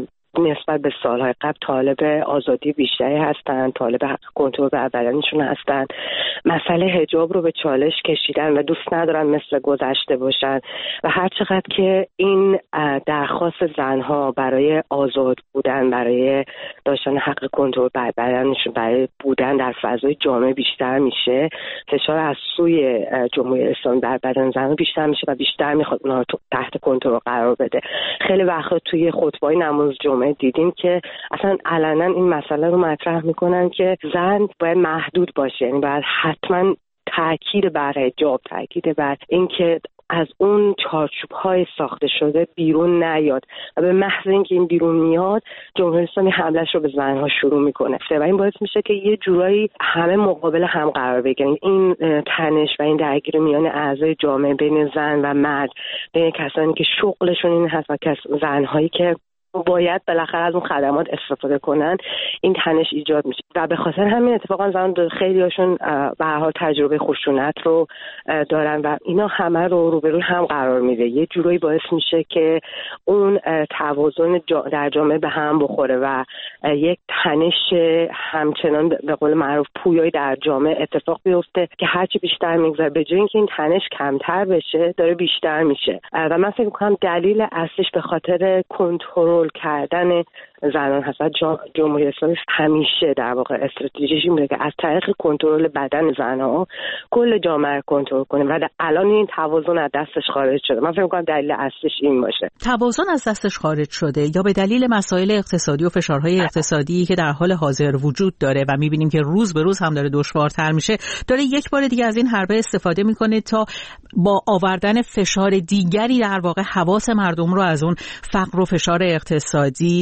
نسبت به سالهای قبل طالب آزادی بیشتری هستند، طالب حق کنترل بر بدنشون هستند، مسئله حجاب رو به چالش کشیدن و دوست ندارن مثل گذشته باشن و هر چقدر که این درخواست زنها برای آزاد بودن، برای داشتن حق کنترل بر بدنشون، برای بودن در فضای جامعه بیشتر میشه، فشار از سوی جمهوری اسلامی بر بدن زنها بیشتر میشه و بیشتر میخواد اونها رو تحت کنترل قرار بده. خیلی وقتا توی خطبه‌های نماز جمعه دیدیم که اصلا علنا این مسئله رو مطرح میکنن که زن باید محدود باشه، یعنی باید حتما تاکید بر حجاب، تاکید بر اینکه از اون چارچوب‌های ساخته شده بیرون نیاد و به محض اینکه این بیرون میاد جمهوری اسلامی حمله‌اش رو به زنها شروع میکنه و این باعث میشه که یه جورایی همه مقابل هم قرار بگیرن. این تنش و این درگیری میان اعضای جامعه بین زن و مرد، بین کسانی که شغلشون این هست و زنهایی که باید بالاخره از اون خدمات استفاده کنن، این تنش ایجاد میشه و به خاطر همین اتفاقا زنان خیلی هاشون به هر حال تجربه خشونت رو دارن و اینا همه رو روبرو هم قرار میده. یه جورایی باعث میشه که اون توازن در جامعه به هم بخوره و یک تنش همچنان به قول معروف پویایی در جامعه اتفاق بیفته که هرچی بیشتر میگذره به جای اینکه این تنش کمتر بشه داره بیشتر میشه و من فکر میکنم دلیل اصلیش به خاطر کنترل کردن زنان هست. جمهوری اسلامی همیشه در واقع استراتژیش این بوده که از طریق کنترل بدن زنها کل جامعه رو کنترل کنه و الان این توازن از دستش خارج شده. من فکر می‌کنم دلیل اصلیش این باشه. توازن از دستش خارج شده یا به دلیل مسائل اقتصادی و فشارهای اقتصادی که در حال حاضر وجود داره و می‌بینیم که روز به روز هم داره دشوارتر میشه، داره یک بار دیگه از این حربه استفاده می‌کنه تا با آوردن فشار دیگری در واقع حواس مردم رو از اون فقر و فشار اقتصادی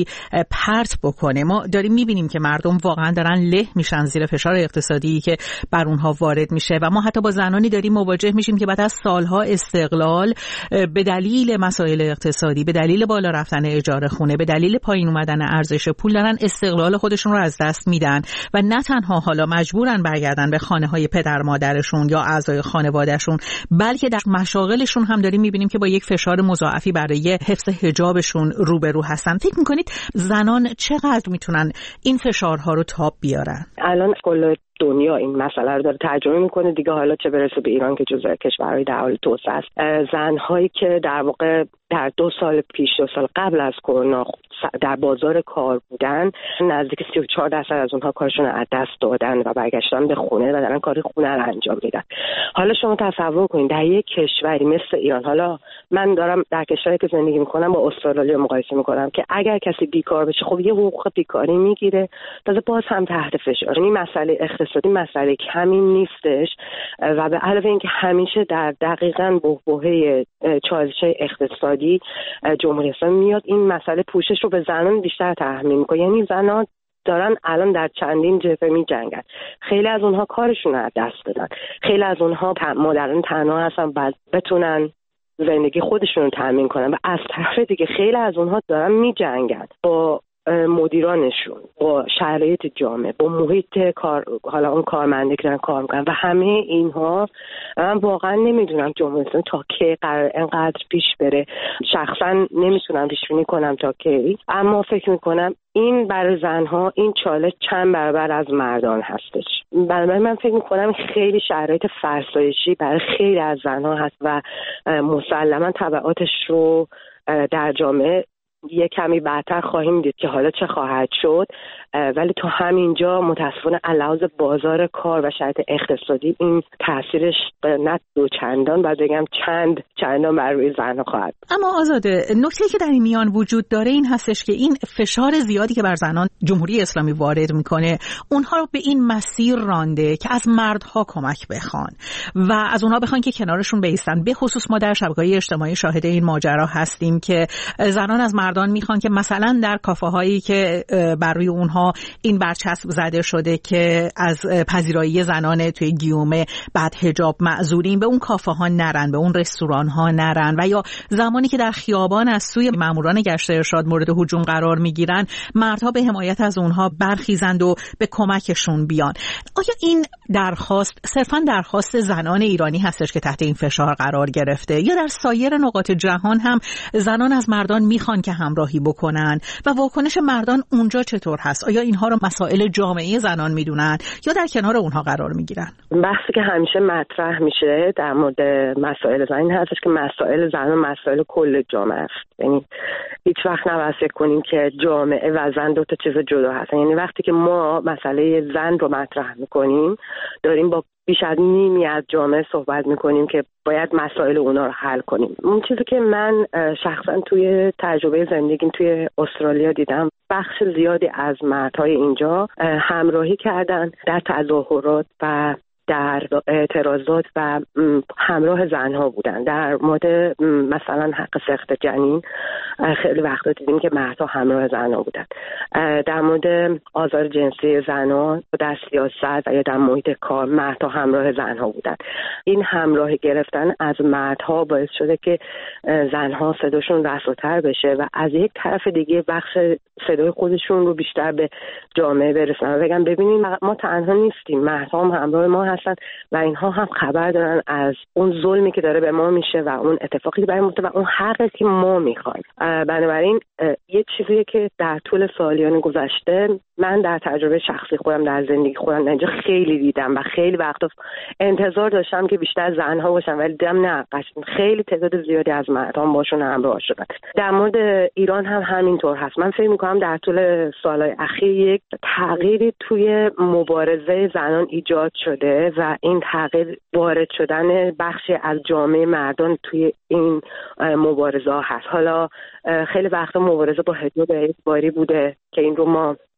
پرت بکنه. ما داریم میبینیم که مردم واقعا دارن له میشن زیر فشار اقتصادی که بر اونها وارد میشه و ما حتی با زنانی داریم مواجه میشیم که بعد از سالها استقلال به دلیل مسائل اقتصادی، به دلیل بالا رفتن اجاره خونه، به دلیل پایین اومدن ارزش پول دارن استقلال خودشون رو از دست میدن و نه تنها حالا مجبورن برگردن به خانه های پدر مادرشون یا اعضای خانوادهشون، بلکه در مشاغلشون هم داریم میبینیم که با یک فشار مضاعفی برای حفظ حجابشون روبرو هستن. فکر میکنید زنان چقدر میتونن این فشارها رو تاب بیارن؟ الان کل دنیا این مسئله رو داره ترجمه میکنه دیگه، حالا چه برسه به ایران که جزو کشورهای در حال توسعه است. زنهایی که در واقع در دو سال پیش دو سال قبل از کرونا در بازار کار بودن، نزدیک سی و چهار درصد از اونها کارشون از دست دادن و برگشتن به خونه و دارن کار خونه رو انجام میدن. حالا شما تصور کنید در یک کشوری مثل ایران، حالا من دارم در کشوری که زندگی میکنم با استرالیا مقایسه میکنم که اگر کسی بیکار بشه خب یه حقوق بیکاری میگیره، تازه باز هم تحت فشار. این مسئله اقتصادی مسئله کمی نیستش و به علاوه اینکه همیشه در دقیقاً بحبوحه چالش‌های اقتصادی جمهوری اسلامی میاد این مسئله پوشش رو به زنان بیشتر تحمیل میکنه. یعنی زنان دارن الان در چندین جبهه می‌جنگن. خیلی از اونها کارشون رو از دست دادن، خیلی از اونها مادران تنها هستن بعد بتونن زندگی خودشون رو تامین کنن و از طرف دیگه خیلی از اونها دارن می‌جنگن با مدیرانشون، با شرایط جامعه، با محیط کار، حالا اون کارمنده که دارن کار میکنن و همه اینها من واقعا نمیدونم جمهوری اسلامی تا کی قرار اینقدر پیش بره. شخصا نمیتونم پیش بینی کنم تا کی، اما فکر میکنم این برای زنها این چالش چند برابر از مردان هستش. برای من فکر میکنم خیلی شرایط فرسایشی برای خیلی از زنها هست و مسلما تبعاتش رو در جامعه یه کمی بعدتر خواهیم دید که حالا چه خواهد شد، ولی تو همینجا متاسفانه علاوه بازار کار و شرایط اقتصادی این تاثیرش نه دو چندان باید بگم چند چندان بر روی زنها خواهد. اما آزاده، نکته که در این میان وجود داره این هستش که این فشار زیادی که بر زنان جمهوری اسلامی وارد میکنه اونها رو به این مسیر رانده که از مردها کمک بخوان و از اونها بخوان که کنارشون بایستن. به خصوص ما در شبکه‌های اجتماعی شاهد این ماجرا هستیم که زنان از مردان میخوان که مثلا در کافه هایی که بر روی اونها این برچسب زده شده که از پذیرایی زنان توی گیومه بعد حجاب معذورین، به اون کافه ها نرن، به اون رستوران ها نرن، و یا زمانی که در خیابان از سوی ماموران گشت ارشاد مورد هجوم قرار میگیرن مردها به حمایت از اونها برخیزند و به کمکشون بیان. آیا این درخواست صرفا درخواست زنان ایرانی هستش که تحت این فشار قرار گرفته یا در سایر نقاط جهان هم زنان از مردان میخوان که همراهی بکنن و واکنش مردان اونجا چطور هست؟ آیا اینها رو مسائل جامعه زنان میدونن یا در کنار اونها قرار میگیرن؟ بحثی که همیشه مطرح میشه در مورد مسائل زن این هستش که مسائل زن و مسائل کل جامعه است. یعنی هیچ وقت نباید فکر کنیم که جامعه و زن دو تا چیز جدا هستن. یعنی وقتی که ما مسئله زن رو مطرح میکنیم داریم با بیش از نیمی از جامعه صحبت میکنیم که باید مسائل اونا رو حل کنیم. اون چیزی که من شخصا توی تجربه زندگیم توی استرالیا دیدم، بخش زیادی از مردهای اینجا همراهی کردن در تظاهرات و در اعتراضات و همراه زنها بودن. در مورد مثلا حق سقط جنین خیلی وقتا دیدیم که مردها همراه زنها بودن. در مورد آزار جنسی زنها در سیاست و یا در محیط کار مردها همراه زنها بودن. این همراهی گرفتن از مردها باعث شده که زنها صداشون رساتر بشه و از یک طرف دیگه بخش صدای خودشون رو بیشتر به جامعه برسونن و بگن ببینید ما تنها نیستیم، مردها هم همراه ما هستن و اینها هم خبر دارن از اون ظلمی که داره به ما میشه و اون اتفاقی که برای ما و اون حقی که ما میخوایم. بنابراین یه چیزی که در طول سالیان گذشته من در تجربه شخصی خودم در زندگی خودم اینجا خیلی دیدم و خیلی وقتا انتظار داشتم که بیشتر زنها باشن ولی دیدم نه، خیلی تعداد زیادی از مردان باشون همراه شدن. در مورد ایران هم همینطور هست. من فکر میکنم در طول سالهای اخیر یک تغییری توی مبارزه زنان ایجاد شده و این تغییر وارد شدن بخشی از جامعه مردان توی این مبارزه هست. حالا خیلی وقتا مبارزه با حجاب اجباری بوده که این رو ما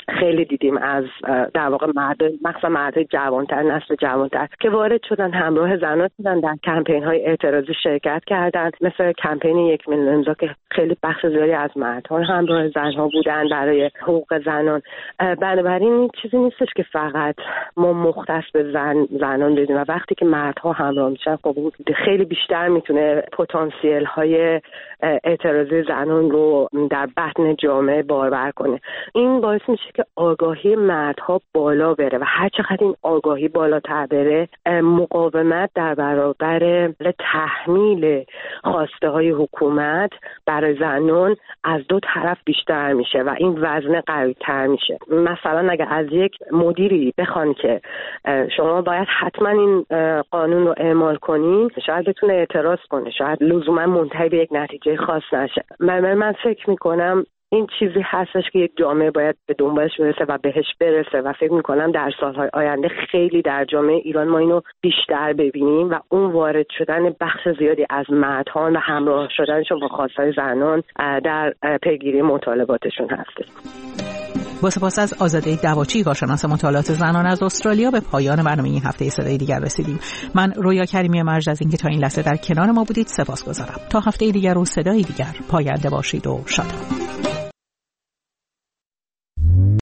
خیلی دیدیم از در واقع مرد مثلا مرد جوانتر، نسل جوانتر که وارد شدن همراه زنان شدن، در کمپین‌های اعتراضی شرکت کردند، مثل کمپین یک میلیون امضا که خیلی بخش زیادی از مردها همراه زنها بودن برای حقوق زنان. بنابراین این چیزی نیستش که فقط ما مختص به زن زنان بدیم و وقتی که مردها همراه میشن خب خیلی بیشتر میتونه پتانسیل های اعتراضی زنان رو در بطن جامعه بارور کنه. این باعث میشه که آگاهی مردها بالا بره و هر چقدر این آگاهی بالاتر بره، مقاومت در برابر تحمیل خواسته های حکومت برای زنان از دو طرف بیشتر میشه و این وزن قوی‌تر میشه. مثلا اگر از یک مدیری بخوان که شما باید حتما این قانون رو اعمال کنین، شاید بتونه اعتراض کنه، شاید لزوما منتهی به یک نتیجه خاص نشه. من من فکر میکنم این چیزی هستش که یک جامعه باید به دنبالش برسه و بهش برسه و فکر میکنم در سالهای آینده خیلی در جامعه ایران ما اینو بیشتر ببینیم و اون وارد شدن بخش زیادی از مردها و همراه شدنشون با خواستهای زنان در پیگیری مطالباتشون هستش. با سپاس از آزاده دواچی، کارشناس مطالعات زنان از استرالیا، به پایان برنامه این هفته صدای دیگر رسیدیم. من رویا کریمی مرج از اینکه تا این لحظه در کنار ما بودید سپاسگزارم. تا هفته دیگر و صدای دیگر، پاینده باشید و شاد.